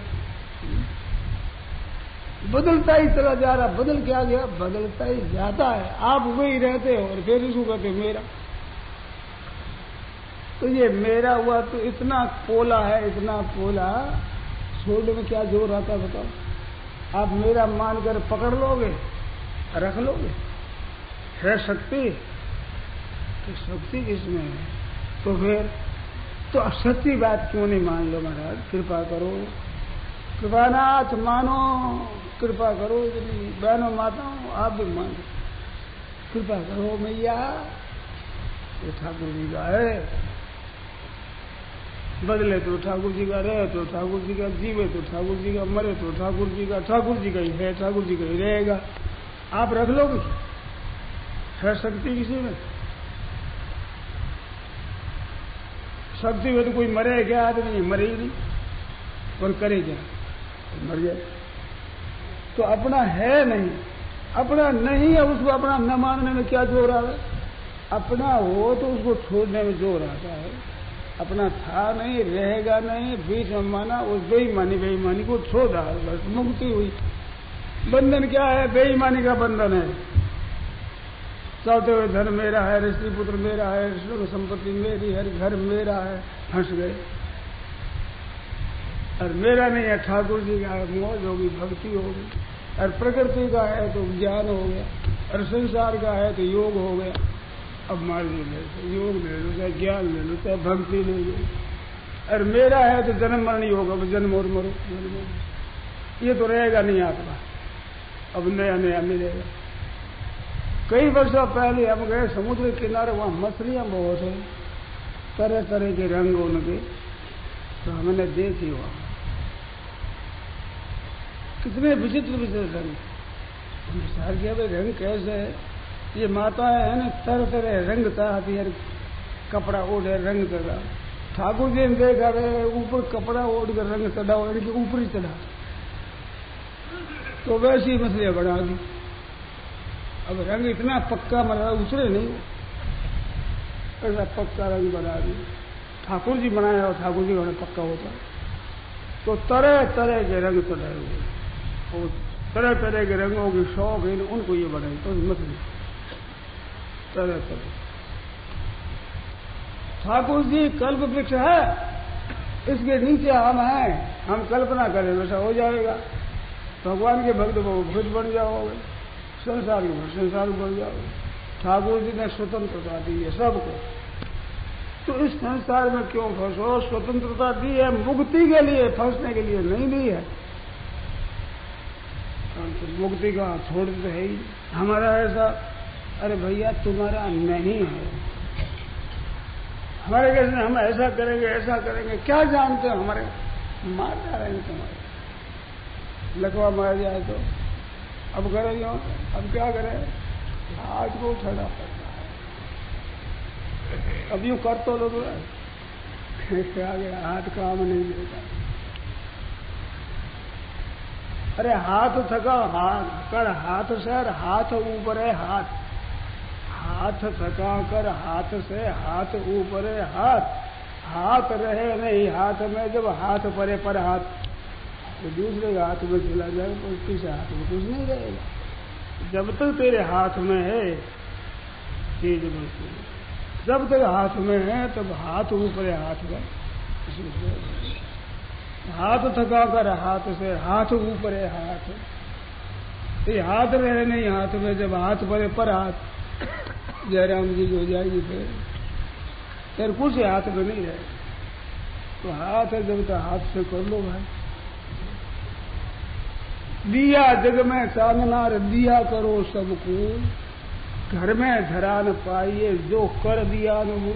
बदलता ही चला जा रहा। बदल क्या गया? बदलता ही जाता है। आप वही रहते हो और फिर इसको कहते हो मेरा। तो ये मेरा हुआ तो इतना पोला है, इतना पोला, छोड़ने में क्या जोर आता है बताओ? आप मेरा मानकर पकड़ लोगे, रख लोगे, है शक्ति? तो शक्ति किसमें है? तो फिर तो सच्ची बात क्यों नहीं मान लो? महाराज कृपा करो, कृपानाथ मानो, कृपा करो। बहनों माताओं आप भी मानो, कृपा करो मैया। तो ठाकुर जी का है, बदले तो ठाकुर जी का, रहे तो ठाकुर जी का, जीवे तो ठाकुर जी का, मरे तो ठाकुर जी का। ठाकुर जी का ही है, ठाकुर जी का ही रहेगा। आप रख लोगे? है शक्ति किसी में? शक्ति में तो कोई मरे क्या? आदमी मरे ही नहीं, और करे क्या? मर जाए। तो अपना है नहीं, अपना नहीं है, उसको अपना न मानने में क्या जोर आ रहा है? अपना हो तो उसको छोड़ने में जोर आता है। अपना था नहीं, रहेगा नहीं, बीच में माना, उस बेईमानी को छोड़ रहा, बस मुक्ति हुई। बंधन क्या है? बेईमानी का बंधन है। चलते हुए धन मेरा है, स्त्री पुत्र मेरा है, संपत्ति मेरी है, घर मेरा है, फंस गए। और मेरा नहीं है, ठाकुर जी का है, मौज होगी, भक्ति होगी। और प्रकृति का है तो ज्ञान हो गया, और संसार का है तो योग हो गया। अब मान लीजिए योग ले लो, चाहे ज्ञान ले लो, चाहे भक्ति ले लो। और मेरा है तो जन्म मरण योग, अब जन्म और मरो, ये तो रहेगा नहीं आपका, अब नया नया मिलेगा। कई वर्षों पहले हम गए समुद्र के किनारे, वहां मछलियां बहुत है, तरह तरह के रंग उनके, तो हमने देखी वहां कितने विचित्र विचित्र रंग। विचार किया भाई रंग कैसे है? ये माताएं है ना, तरह तरह रंग चाहती है, कपड़ा ओढ़े रंग चढ़ा। ठाकुर जी ने देखा रहे ऊपर कपड़ा ओढ़ कर रंग चढ़ाओ, इनके ऊपर ही चढ़ा, तो वैसी मछलियां बना दी। अब रंग इतना पक्का बना, उतरे नहीं, ऐसा पक्का रंग बना दी। ठाकुर जी बनाया और ठाकुर जी का पक्का होता, तो तरह तरह के रंग चढ़ाए हुए, और तरह तरह के रंगों की शौक है उनको ये बनाई, तो मछली तरह तरह। ठाकुर जी कल्प वृक्ष है, इसके नीचे हम हैं, हम कल्पना करें वैसा हो जाएगा। भगवान के भक्त को खुद बन जाओगे, संसार के भक्त संसार बन जाओगे। ठाकुर जी ने स्वतंत्रता दी है सबको, तो इस संसार में क्यों फंसो? स्वतंत्रता दी है मुक्ति के लिए, फंसने के लिए नहीं दी है। तो मुक्ति का छोड़ तो है ही हमारा ऐसा। अरे भैया तुम्हारा नहीं है, हमारे कैसे हम ऐसा करेंगे ऐसा करेंगे, क्या जानते हो? हमारे मार डालेंगे तुम्हारे, लकवा मार जाए तो अब करेंगे, अब क्या करें? हाथ को उठाना पड़ता है। अब यूं कर तो लो, क्या गया, हाथ काम नहीं देगा। अरे हाथ थका, हाथ कर, हाथ सर, हाथ ऊपर है, हाथ हाथ थका कर, हाथ से हाथ ऊपर है, हाथ रहे नहीं हाथ में, जब हाथ परे पर हाथ तो दूसरे के हाथ में चला जाए तो किसी हाथ में कुछ नहीं रहेगा। जब तक तेरे हाथ में है चीज बचती है, जब तक हाथ में है तब हाथ ऊपर है, हाथ का हाथ थका कर, हाथ से हाथ ऊपर है, हाथ ये हाथ रहे नहीं हाथ में, जब हाथ परे पर हाथ जयराम जी हो जाएगी फिर कुछ हाथ में नहीं रहे। तो हाथ है जब तक हाथ से कर लो भाई। दिया जग में चांदना दिया करो सबको, घर में धरा न पाइए जो कर दिया न।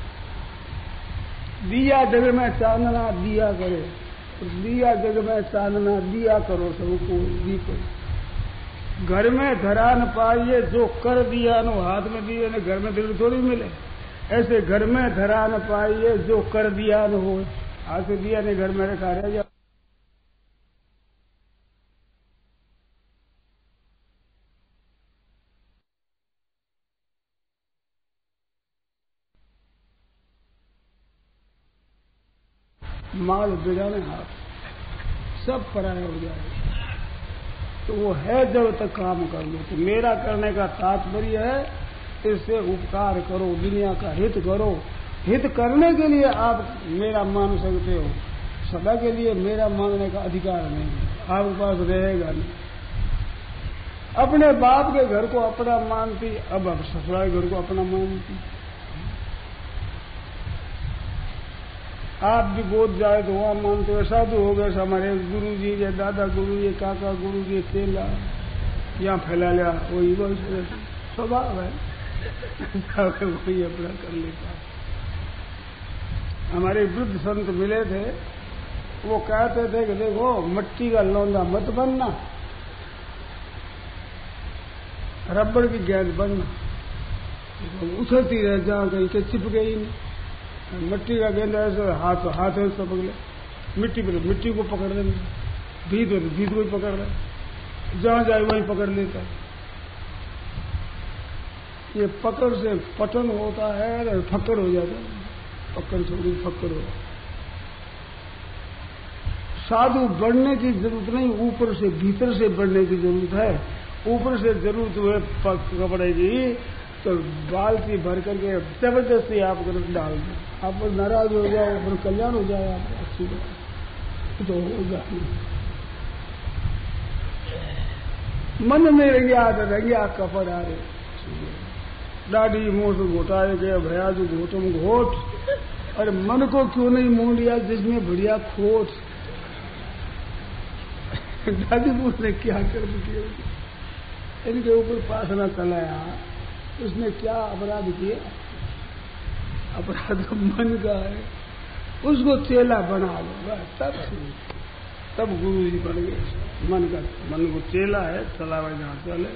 दिया जग में चांदना दिया करे, दिया जग में चांदना दिया करो सबको, दीपक घर में धरा न पाइए जो कर दिया नो। हाथ में दिए न, घर में दिल थोड़ी मिले। ऐसे घर में धरा न पाइए जो कर दिया न हो, हाथ से दिया ने घर में रखा रह जा। माल बिगाने हाथ सब पराया हो जाएगा। तो वो है जब तक काम कर लो। तो मेरा करने का तात्पर्य है इससे उपकार करो, दुनिया का हित करो। हित करने के लिए आप मेरा मान सकते हो, सदा के लिए मेरा मांगने का अधिकार नहीं है, आपके पास रहेगा नहीं। अपने बाप के घर को अपना मानती, अब ससुराल घर को अपना मानती। आप भी बोध जाए तो वहां मानते हो साधु हो गए, हमारे गुरु जी या दादा गुरु जी काका गुरु जी चेला यहाँ फैला लिया, वही स्वभाव है वही अपना कर लेता। हमारे वृद्ध संत मिले थे, वो कहते थे कि देखो मिट्टी का लौंदा मत बनना, रबड़ की गेंद बनना, उछलती रहे जहां कहीं के चिपके ही नहीं। मिट्टी का गेंद ऐसे हाथ से पकड़ ले, मिट्टी पे मिट्टी को पकड़ ले, भीत हो तो भीत को ही पकड़ ले, जहां जाए वहीं पकड़ लेता है। ये पकड़ से पतन होता है, फक्कड़ हो जाता है, पकड़ छोड़ी फक्कड़ हो जाता। साधु बढ़ने की जरूरत नहीं, ऊपर से भीतर से बढ़ने की जरूरत है। ऊपर से जरूरत पड़ेगी तो बाल्टी भर करके जबरदस्ती आप डाल दो, आप नाराज हो जाओ, फिर कल्याण हो जाए आपको, अच्छी बात तो हो जाए। मन में रंगिया कपड़ आ रहे, दाढ़ी मोट घोटाए गए भया जो घोटम घोट। और मन को क्यों नहीं मोड़ लिया जिसमें बढ़िया खोट। दादीपुर ने क्या कर दिया, इनके ऊपर पासना चलाया, उसने क्या अपराध किया? अपराध मन का है, उसको चेला बना लो, तब गुरु जी बन गए। मन को चेला है, चलावा जहां चले।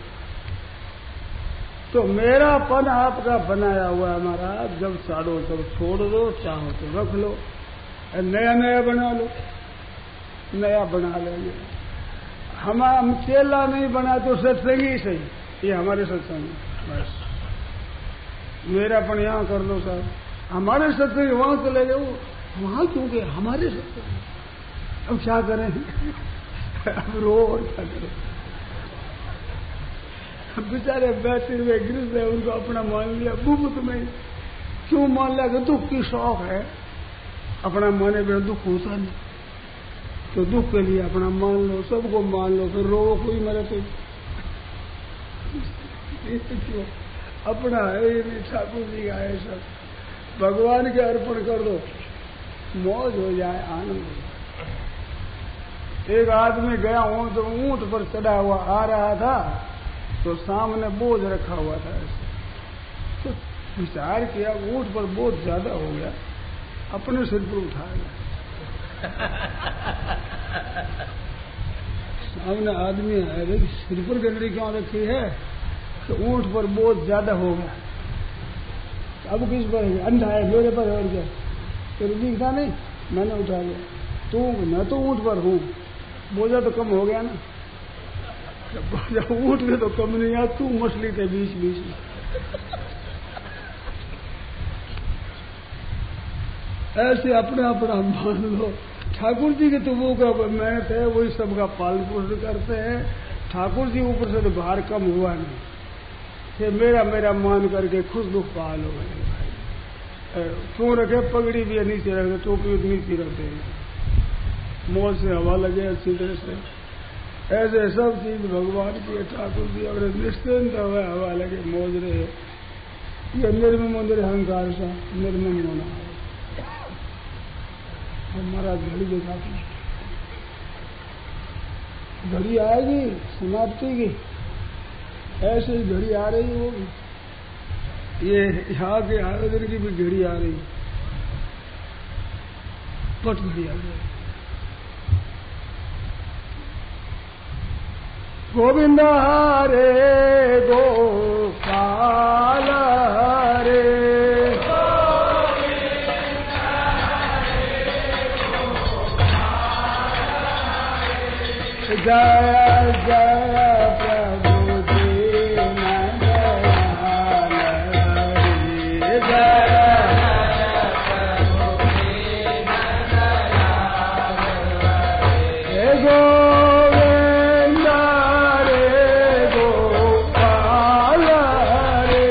तो मेरापन आपका बनाया हुआ हमारा, जब चाहो तब छोड़ दो, चाहो तो रख लो, नया नया बना लो, नया बना लेंगे। हम चेला नहीं बना तो सत्संग ही सही, ये हमारे सत्संग बस। मेरापन यहां कर लो साहब, हमारे सत्संग वहां चले जाओ, वहां क्योंकि हमारे सत्संग। अब क्या करें अब रो और क्या करें। बेचारे बैठे हुए गिर गए, उनको अपना मान लिया। बुबुत में क्यों मान लिया कि दुख की शौक है, अपना माने बिना दुख होता नहीं, तो दुख के लिए अपना मान लो, सबको मान लो, फिर रो कोई मरे तो क्यों? अपना है नहीं, ठाकुर जी का है सब, भगवान के अर्पण कर दो, मौज हो जाए, आनंद हो जाए। एक आदमी गया हूं तो ऊंट पर चढ़ा हुआ आ रहा था, तो सामने बोझ रखा हुआ था ऐसे, तो विचार किया ऊंट पर बोझ ज्यादा हो गया, अपने सिर पर उठा लिया। सामने आदमी है, सिर पर गंदगी क्यों रखी है? तो ऊंट पर बोझ ज्यादा हो गया, अब किस पर है? अंधा है, मेरे पर और क्या? तेरे दिखता नहीं, मैंने उठा लिया। तू, मैं तो ऊंट पर हूँ, बोझा तो कम हो गया ना। बोझा ऊंट में तो कम नहीं आया, तू मछली थे बीच बीच में। ऐसे अपना अपना मान लो। ठाकुर जी की तो वो का मेहनत है, वही सबका पालन पोषण करते हैं। ठाकुर जी ऊपर से तो भार कम हुआ नहीं, फिर मेरा मेरा मान करके खुश दुख पाल हो गए भाई। क्यों रखे? पगड़ी भी नीचे रखते, टोपी नीचे रखते, मौज से हवा लगे अच्छी तरह से। ऐसे सब चीज भगवान की, ठाकुर जी और निश्चिंत हवा लगे, मौज रहे। ये निर्मम मंदिर अहंकार सा निर्मम होना है। हमारा घड़ी दिखाती, घड़ी आएगी समाप्ति की, ऐसे ही घड़ी आ रही होगी। ये यहाँ के आयोजन की भी घड़ी आ रही, पट घड़ी आ गई। गोविंद हरे गोपाल हरे, जय जय प्रभु दीन दयाल हरि, जय प्रभु दीन दयाल हरि। गोविंद हरे गोपाल हरे,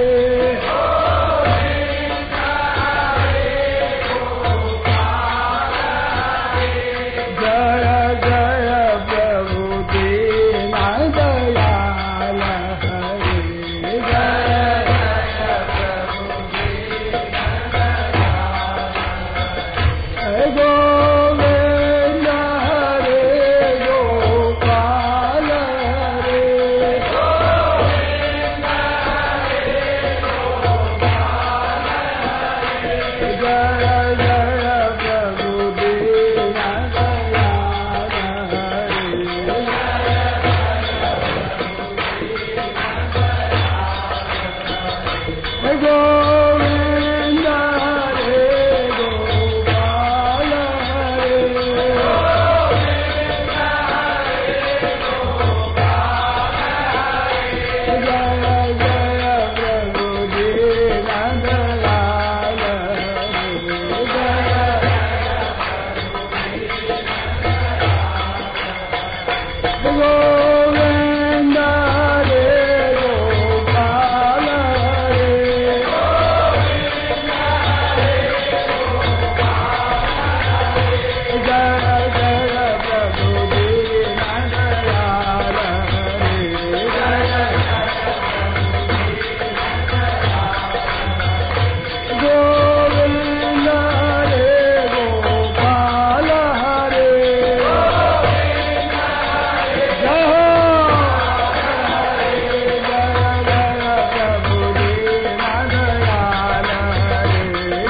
गोविंद हरे गोपाल हरे, जय जय प्रभु दीन दयाल हरे, जय जय प्रभु दीन दयाल हरे। गोविंद हरे गोपाल हरे, गोविंद हरे गोपाल हरे, जय जय प्रभु दीन दयाल हरे। गोविंद हरे गोपाल हरे, गोविंद हरे गोपाल हरे, जय जय प्रभु दीन दयाल हरे, जय गोविंद हरे गोपाल हरे, गोविंद हरे गोपाल हरे, जय जय प्रभु दीन दयाल हरे, जय गोविंद हरे गोपाल हरे, गोविंद हरे जय जय प्रभु दीन दयाल हरे,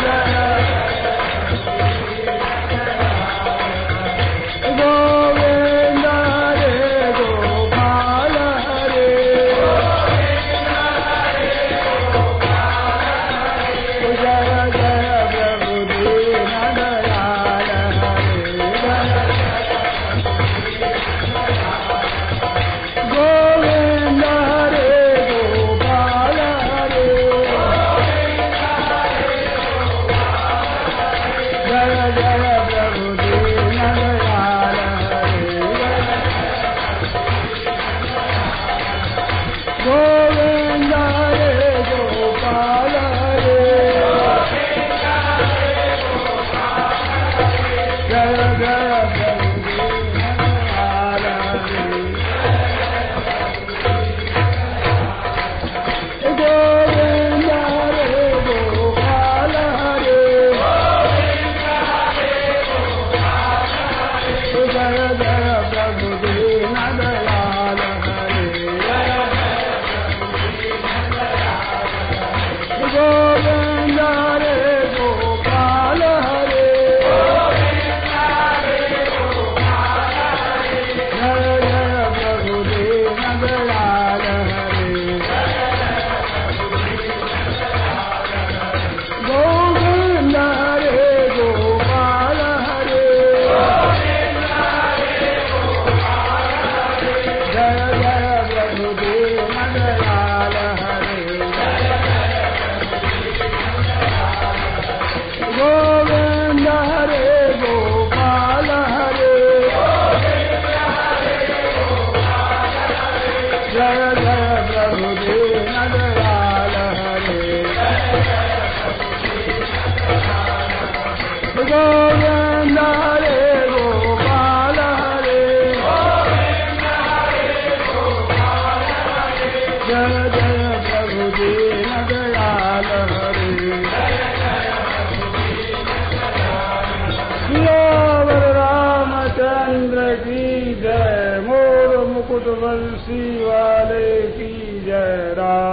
गोविंद हरे गोपाल हरे, जय जय प्रभु दीन दयाल हरे, गोविंद हरे गोपाल हरे, जय जय प्रभु दीन दयाल हरे, गोविंद गोविंद हरे गोपाल हरे जय जय प्रभु दीनदयाल हरे गोविंद हरे गोपाल हरे जय जय प्रभु दीनदयाल हरे रामचंद्र की जय मोर मुकुट बंसी वाले की जय राम।